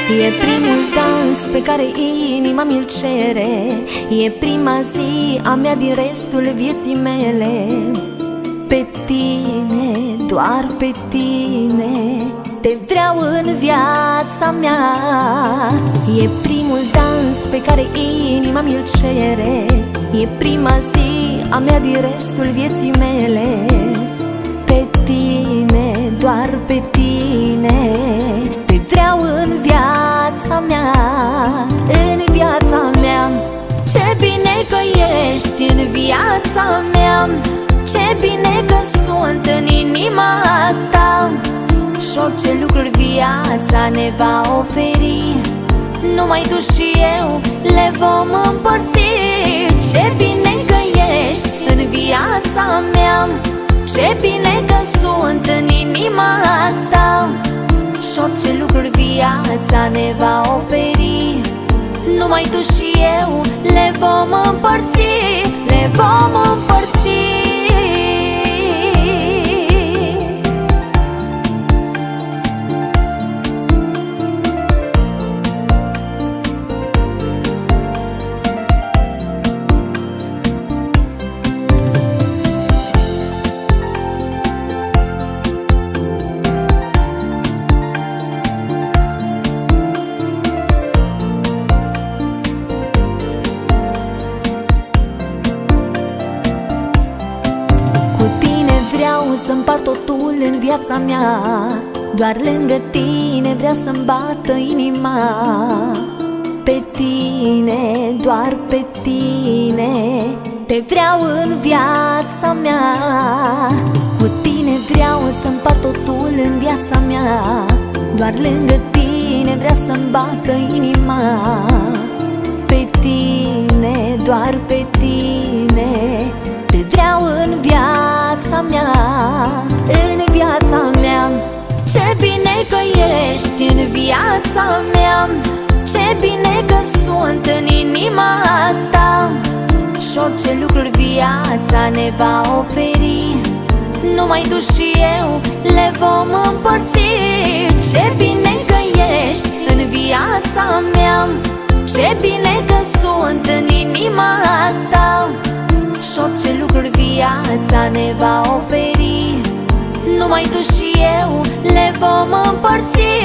E primul dans pe care inima mi-l cere, e prima zi a mea din restul vieții mele. Pe tine, doar pe tine, te vreau în viața mea. E primul dans pe care inima mi-l cere, e prima zi a mea din restul vieții mele. Pe tine, doar pe tine, te vreau în viața mea, în viața mea. Ce bine că ești în viața mea, ce bine că sunt în inima ta. Și orice lucruri viața ne va oferi, numai tu și eu le vom împărți. Ce bine că ești în viața mea, ce bine că sunt în inima ta. Și orice lucruri viața ne va oferi, numai tu și eu le vom împărți, le vom împărți. Să împart totul în viața mea, doar lângă tine vrea să-mi bată inima. Pe tine, doar pe tine, te vreau în viața mea. Cu tine vreau să împart totul în viața mea, doar lângă tine vrea să-mi bată inima. Pe tine, doar pe tine, te vreau în viața mea, în viața mea. Ce bine că ești în viața mea, ce bine că sunt în inima ta. Și orice lucruri viața ne va oferi, numai tu și eu le vom împărți. Ce bine că ești în viața mea, ce bine că sunt în inima ta. Și orice lucruri viața ne va oferi, numai tu și eu le vom împărți.